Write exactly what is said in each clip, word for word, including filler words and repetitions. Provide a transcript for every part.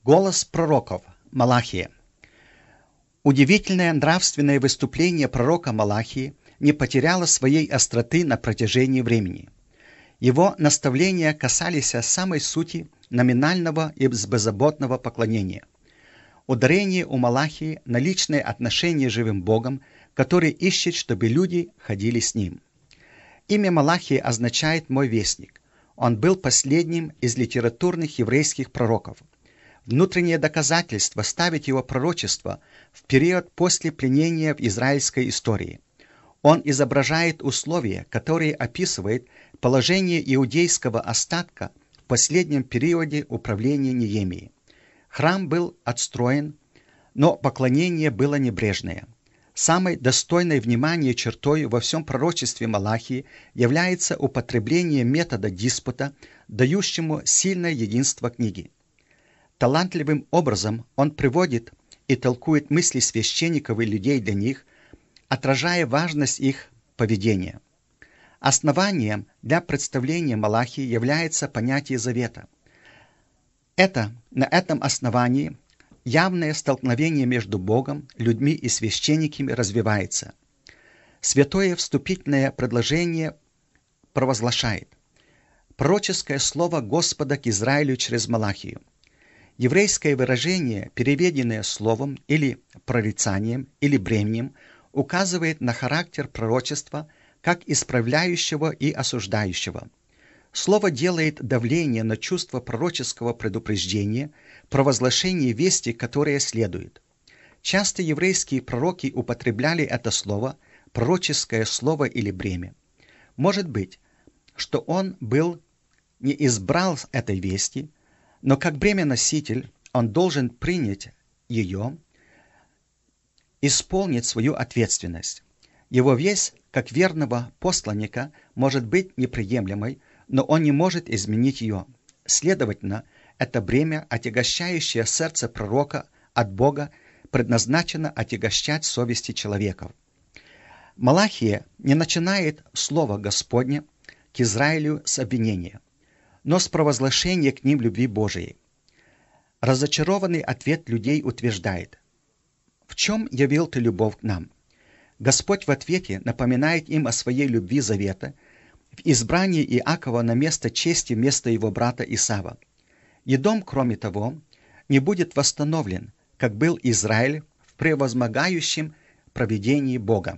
Голос пророков. Малахия. Удивительное нравственное выступление пророка Малахии не потеряло своей остроты на протяжении времени. Его наставления касались самой сути номинального и беззаботного поклонения. Ударение у Малахии на личное отношение с живым Богом, который ищет, чтобы люди ходили с Ним. Имя Малахии означает «мой вестник». Он был последним из литературных еврейских пророков. Внутреннее доказательство ставит его пророчество в период после пленения в израильской истории. Он изображает условия, которые описывают положение иудейского остатка в последнем периоде управления Неемии. Храм был отстроен, но поклонение было небрежное. Самой достойной внимания чертой во всем пророчестве Малахии является употребление метода диспута, дающему сильное единство книги. Талантливым образом он приводит и толкует мысли священников и людей для них, отражая важность их поведения. Основанием для представления Малахии является понятие завета. Это, на этом основании явное столкновение между Богом, людьми и священниками развивается. Святое вступительное предложение провозглашает пророческое слово Господа к Израилю через Малахию. Еврейское выражение, переведенное словом или прорицанием или бременем, указывает на характер пророчества как исправляющего и осуждающего. Слово делает давление на чувство пророческого предупреждения, провозглашение вести, которое следует. Часто еврейские пророки употребляли это слово, пророческое слово или бремя. Может быть, что он был не избрал этой вести, но как бремя-носитель он должен принять ее, исполнить свою ответственность. Его весть, как верного посланника, может быть неприемлемой, но он не может изменить ее. Следовательно, это бремя, отягощающее сердце пророка от Бога, предназначено отягощать совести человеков. Малахия не начинает слово Господне к Израилю с обвинения, но с провозглашения к ним любви Божией. Разочарованный ответ людей утверждает: «В чем явил ты любовь к нам?» Господь в ответе напоминает им о своей любви завета, в избрании Иакова на место чести вместо его брата Исава. Едом, кроме того, не будет восстановлен, как был Израиль в превозмогающем провидении Бога.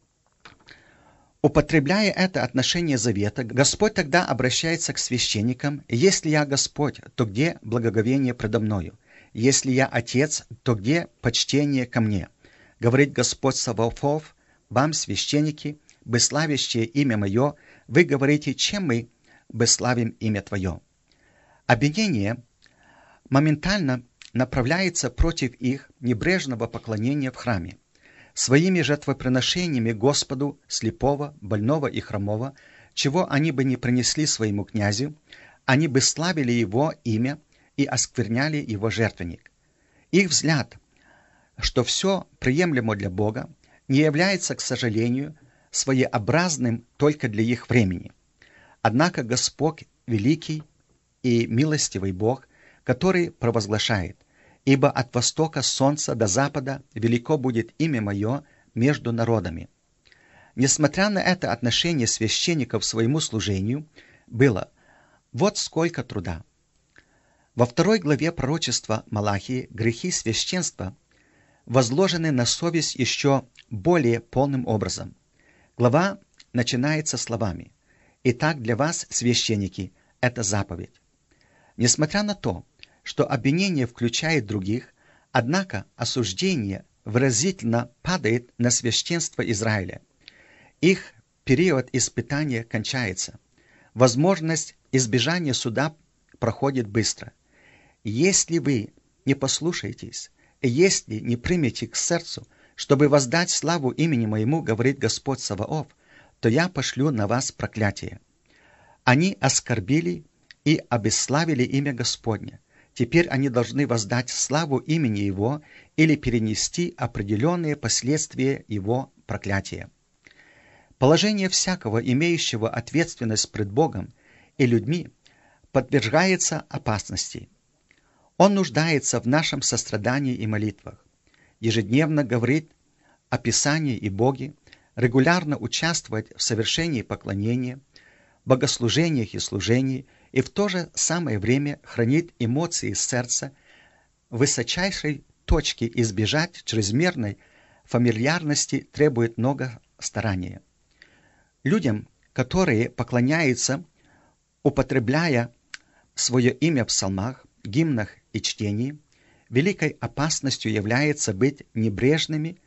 Употребляя это отношение завета, Господь тогда обращается к священникам: «Если я Господь, то где благоговение предо мною? Если я Отец, то где почтение ко мне? Говорит Господь Саваофов: вам, священники, бесславящие имя Мое, вы говорите, чем мы бесславим имя Твое». Обвинение моментально направляется против их небрежного поклонения в храме. Своими жертвоприношениями Господу слепого, больного и хромого, чего они бы не принесли своему князю, они бы славили его имя и оскверняли его жертвенник. Их взгляд, что все приемлемо для Бога, не является, к сожалению, своеобразным только для их времени. Однако Господь великий и милостивый Бог, который провозглашает: «Ибо от востока солнца до запада велико будет имя Мое между народами». Несмотря на это отношение священников к своему служению было вот сколько труда. Во второй главе пророчества Малахии грехи священства возложены на совесть еще более полным образом. Глава начинается словами: «Итак, для вас, священники, это заповедь». Несмотря на то, что обвинение включает других, однако осуждение выразительно падает на священство Израиля. Их период испытания кончается. Возможность избежания суда проходит быстро. Если вы не послушаетесь, если не примете к сердцу, чтобы воздать славу имени Моему, говорит Господь Саваоф, то я пошлю на вас проклятие. Они оскорбили и обесславили имя Господне. Теперь они должны воздать славу имени Его или перенести определенные последствия Его проклятия. Положение всякого, имеющего ответственность пред Богом и людьми, подвергается опасности. Он нуждается в нашем сострадании и молитвах, ежедневно говорит о Писании и Боге, регулярно участвовать в совершении поклонения, богослужениях и служении, и в то же самое время хранит эмоции сердца в высочайшей точке. Избежать чрезмерной фамильярности требует много старания. Людям, которые поклоняются, употребляя свое имя в псалмах, гимнах и чтении, великой опасностью является быть небрежными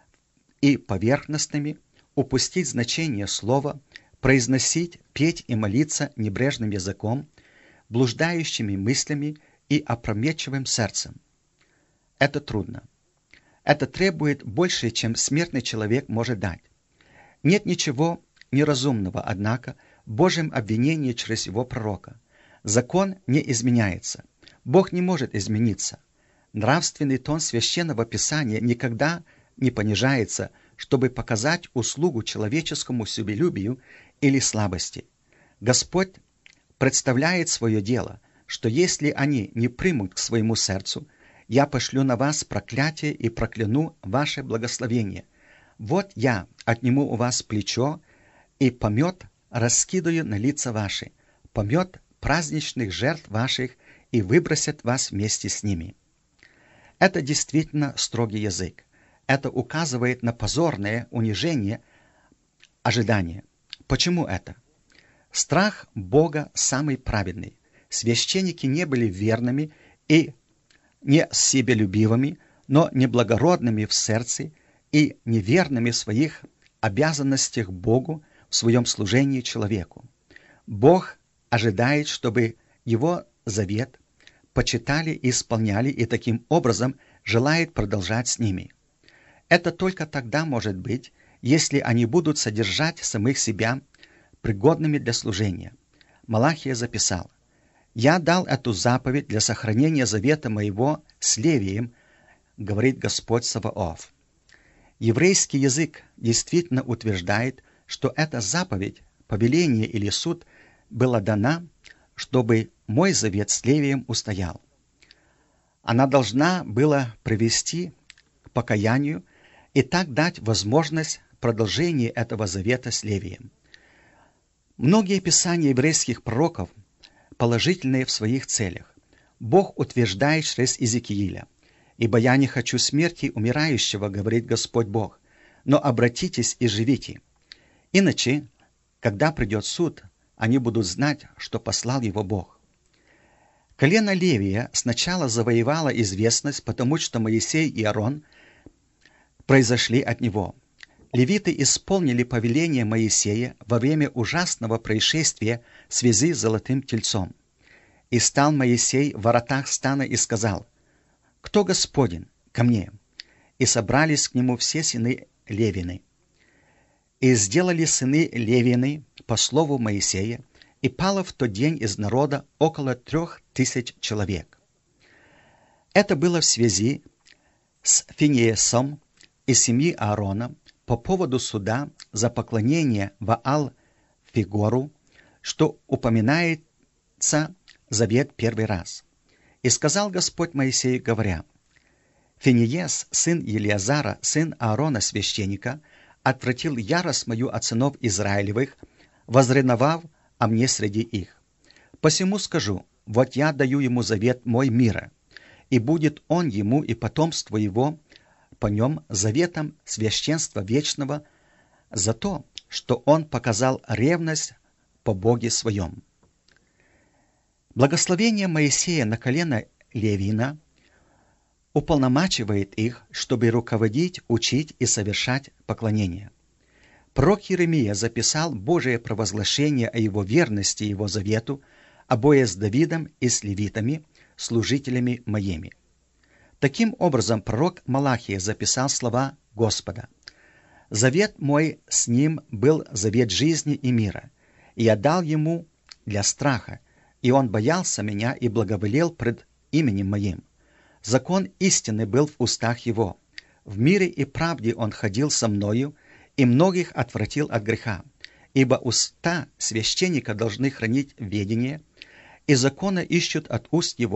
и поверхностными, упустить значение слова, произносить, петь и молиться небрежным языком, блуждающими мыслями и опрометчивым сердцем. Это трудно. Это требует больше, чем смертный человек может дать. Нет ничего неразумного, однако, в Божьем обвинении через его пророка. Закон не изменяется. Бог не может измениться. Нравственный тон Священного Писания никогда не понижается, чтобы показать услугу человеческому себелюбию или слабости. Господь представляет свое дело, что если они не примут к своему сердцу, я пошлю на вас проклятие и прокляну ваше благословение. Вот я отниму у вас плечо, и помет раскидаю на лица ваши, помет праздничных жертв ваших, и выбросят вас вместе с ними. Это действительно строгий язык. Это указывает на позорное унижение ожидания. Почему это? Страх Бога самый праведный. Священники не были верными и не себелюбивыми, но неблагородными в сердце и неверными в своих обязанностях Богу в своем служении человеку. Бог ожидает, чтобы Его завет почитали и исполняли, и таким образом желает продолжать с ними. Это только тогда может быть, если они будут содержать самих себя пригодными для служения. Малахия записал: «Я дал эту заповедь для сохранения завета моего с Левием, говорит Господь Саваоф». Еврейский язык действительно утверждает, что эта заповедь, повеление или суд была дана, чтобы мой завет с Левием устоял. Она должна была привести к покаянию и так дать возможность продолжения этого завета с Левием. Многие писания еврейских пророков положительные в своих целях. Бог утверждает через Иезекииля: «Ибо я не хочу смерти умирающего, говорит Господь Бог, но обратитесь и живите. Иначе, когда придет суд, они будут знать, что послал его Бог». Колено Левия сначала завоевало известность, потому что Моисей и Аарон произошли от него. Левиты исполнили повеление Моисея во время ужасного происшествия в связи с золотым тельцом. «И стал Моисей в воротах стана и сказал: Кто Господень? Ко мне». И собрались к нему все сыны Левины. И сделали сыны Левины по слову Моисея, и пало в тот день из народа около трех тысяч человек. Это было в связи с Финеесом и семьей Аарона по поводу суда за поклонение Ваал-Фигору, что упоминается завет первый раз. «И сказал Господь Моисею, говоря: Финеес, сын Елиазара, сын Аарона священника, отвратил ярость мою от сынов Израилевых, возревновав о мне среди их. Посему скажу: вот я даю ему завет мой мира, и будет он ему и потомству его по нем заветом священства вечного за то, что он показал ревность по Боге своем». Благословение Моисея на колено Левина уполномачивает их, чтобы руководить, учить и совершать поклонение. Пророк Иеремия записал Божие провозглашение о его верности его завету, обои с Давидом и с левитами, служителями моими. Таким образом, пророк Малахия записал слова Господа: «Завет мой с ним был завет жизни и мира, и я дал ему для страха, и он боялся меня и благоволел пред именем моим. Закон истины был в устах его. В мире и правде он ходил со мною, и многих отвратил от греха. Ибо уста священника должны хранить ведение, и закона ищут от уст его,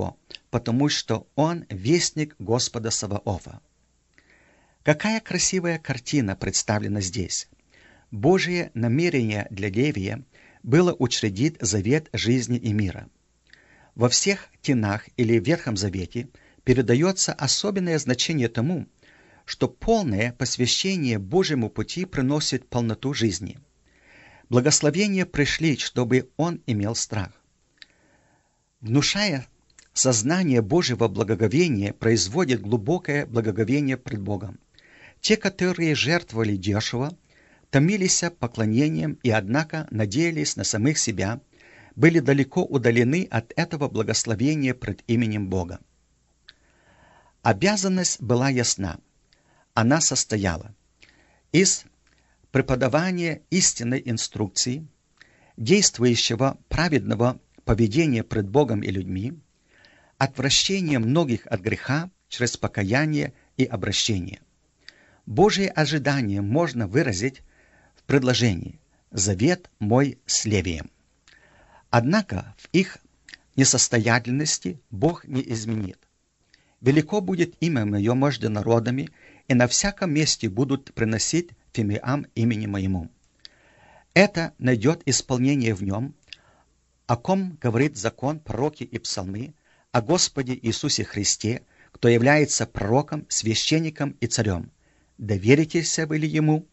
потому что он вестник Господа Саваофа. Какая красивая картина представлена здесь. Божие намерение для Левия было учредить завет жизни и мира. Во всех Тинах или Ветхом Завете передается особенное значение тому, что полное посвящение Божьему пути приносит полноту жизни. Благословения пришли, чтобы он имел страх. Внушая сознание Божьего благоговения, производит глубокое благоговение пред Богом. Те, которые жертвовали дешево, томились поклонением и, однако, надеялись на самих себя, были далеко удалены от этого благословения пред именем Бога. Обязанность была ясна. Она состояла из преподавания истинной инструкции, действующего праведного поведения пред Богом и людьми, отвращения многих от греха через покаяние и обращение. Божие ожидание можно выразить в предложении «Завет мой с Левием». Однако в их несостоятельности Бог не изменит. Велико будет имя мое между народами, и на всяком месте будут приносить фимиам имени моему. Это найдет исполнение в нем, о ком говорит закон, пророки и псалмы, о Господе Иисусе Христе, кто является пророком, священником и царем. Доверитесь вы ли ему?